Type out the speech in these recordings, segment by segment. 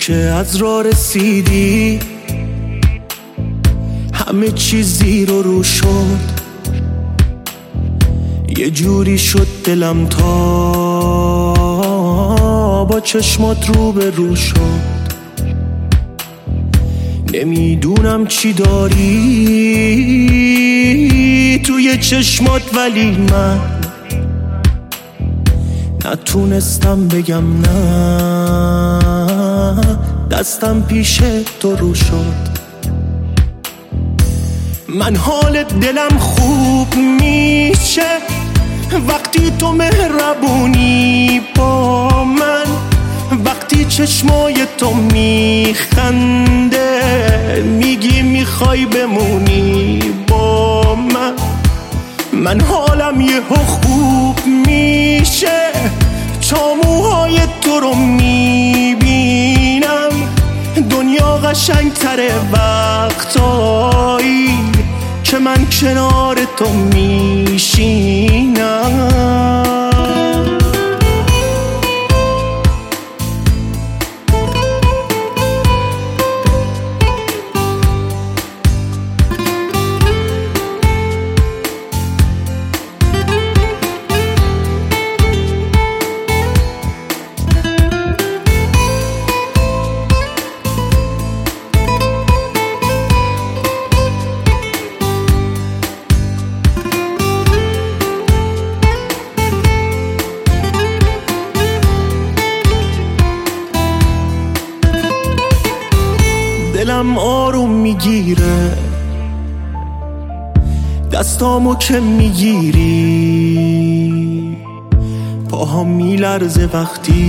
که از راه رسیدی همه چیز زیر و رو شد، یه جوری شد دلم تا با چشمات رو به رو شد. نمیدونم چی داری توی چشمات، ولی من نتونستم بگم نه، دستم پیش تو رو شد. من حال دلم خوب میشه وقتی تو مهربونی با من، وقتی چشمای تو میخنده میگی میخوای بمونی با من. من حالم یهو خوب میشه تا موهای تو رو میبینم، دنیا قشنگتره وقتایی که من کنار تو میشینم. دلم آروم میگیره دستامو که میگیری، پاهام میلرزه وقتی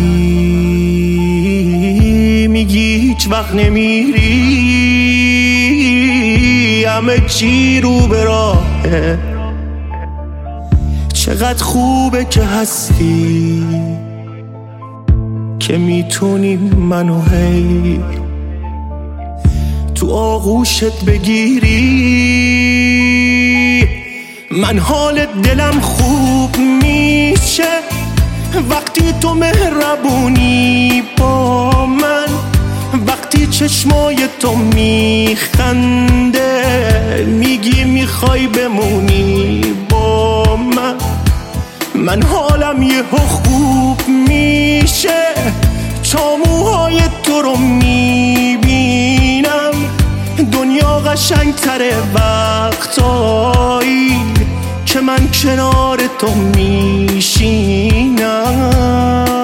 میگی هیچ وقت نمیری. همه چی رو به راهه، چقدر خوبه که هستی که میتونی منو هی تو آغوشت بگیری. من حال دلم خوب میشه وقتی تو مهربونی با من، وقتی چشمای تو میخنده میگی میخوای بمونی با من. من حالم یهو خوب میشه تا موهای تو رو میبینم، دنیا قشنگتره وقتایی که من کنار تو میشینم.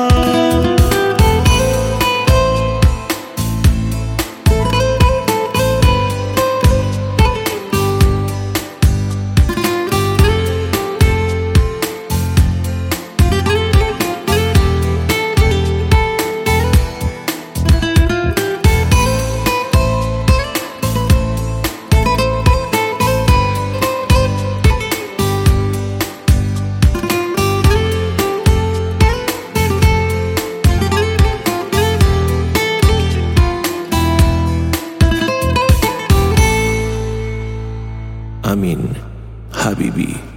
امین حبیبی.